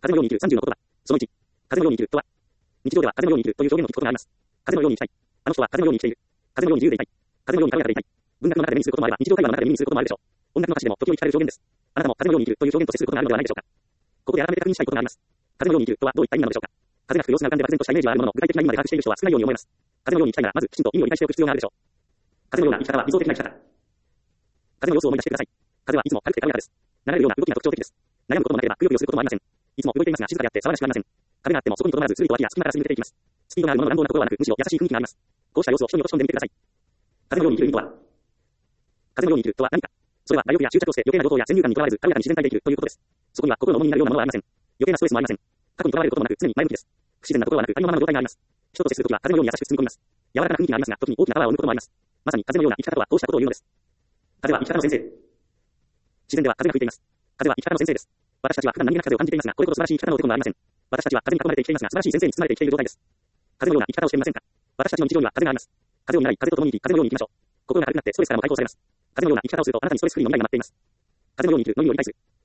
風のように生きる30の言葉。その1。風のように生きるとは、日常では風のように生きるという表現を聞くことがあります。風のように生きたい。あの人は風のように生きている。風のように自由でいたい。風のように軽やかでいたい。文学の中で目にすることもあれば、日常会話の中で耳にすることもあるでしょう。音楽の歌詞でも時折聞かれる表現です。あなたも風のように生きるという表現と接することがあるのではないでしょうか。ここで改めて確認したいことがあります。風のように生きるとはどういった意味なのでしょうか。風が吹く様子が浮かんで漠然としたイメージはあるものの、具体的な意味まで把握している人は少ないように思います。風のように生きたいなら、まずきちんと意味を理解しておく必要があるでしょう。風のような生き方は理想的な生き方。風の様子を思い出してください。風はいつも軽くて軽やかです。流れるような動きが特徴的です。悩むこともなければ、くよくよすることもありません。いつも動いていますが、静かであって騒がしくありません。風があってもそこにとどまらず、するりと脇や隙間から過ぎ抜けていきます。スピードがあるものの乱暴なところはなく、むしろ優しい雰囲気があります。こうした様子を人に落とし込んでみてください。風のように生きる意味とは、風のように生きるとは何か。それは、魔力や執着をして余計な情報や先入観にとらわれず、軽やかに自然体で生きるということです。そこには心の重荷になるようなものはありません。余計なストレスもありません。過去にとらわれることもなく、常に前向きです。不自然なところはなく、ありのままの状態があります。人と接するときは風のように優しく包み込みます。柔らかな雰囲気がありますが、時に大きなパワーを生むこともあります。まさに風のような生き方とはこうしたことを言うのです。風は生き方の先生。自然では風が吹いています。風は生き方の先生です。私たちは普段何気なく風を感じていますが、これほど素晴らしい生き方の出てころはありません。私たちは風に囲まれて生きていますが、素晴らしい先生に包まれて生きている状態です。風のような生き方をしていませんか。私たちの日常には風があります。風を見習い、風と共に生き、風のように生きましょう。心が軽くなってストレスからも解放されます。風のような生き方をするとあなたにストレスフリーの未来が待っています。風のように生きるのみを理解する。